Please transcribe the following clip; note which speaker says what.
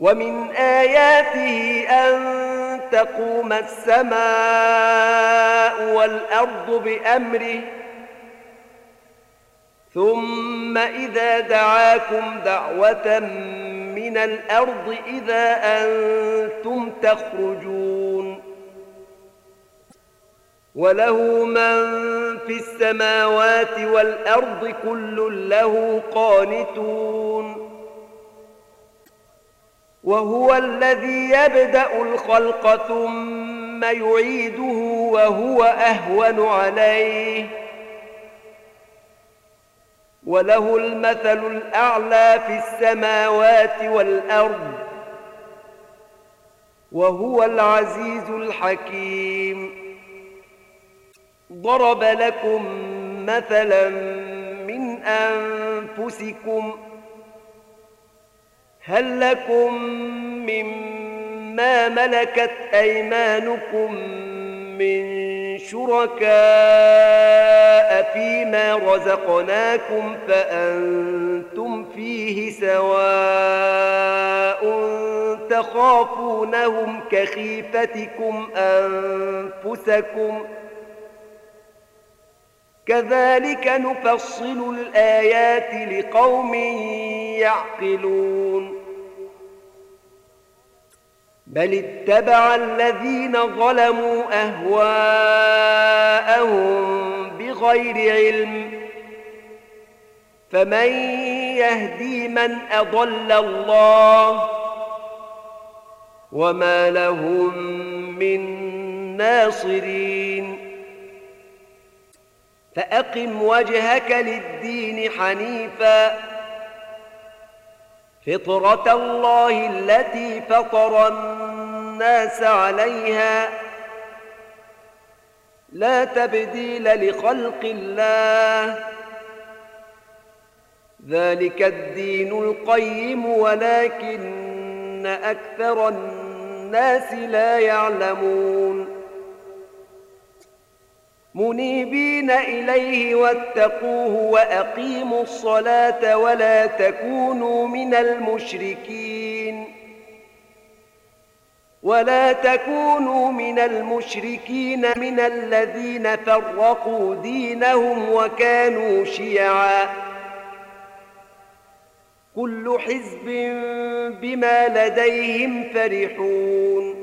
Speaker 1: ومن آياته أن تقوم السماء والأرض بأمره ثم إذا دعاكم دعوة من الأرض إذا أنتم تخرجون وله من في السماوات والأرض كل له قانتون وهو الذي يبدأ الخلق ثم يعيده وهو أهون عليه وله المثل الأعلى في السماوات والأرض وهو العزيز الحكيم ضرب لكم مثلا من أنفسكم هل لكم مما ملكت أيمانكم من شركاء فيما رزقناكم فأنتم فيه سواء تخافونهم كخيفتكم أنفسكم كذلك نفصل الآيات لقوم يعقلون بل اتبع الذين ظلموا أهواءهم بغير علم فمن يهدي من أضل الله وما لهم من ناصرين فأقم وجهك للدين حنيفا فطرة الله التي فطر الناس عليها لا تبديل لخلق الله ذلك الدين القيم ولكن أكثر الناس لا يعلمون منيبين إليه واتقوه وأقيموا الصلاة ولا تكونوا من المشركين من الذين فرقوا دينهم وكانوا شيعا كل حزب بما لديهم فرحون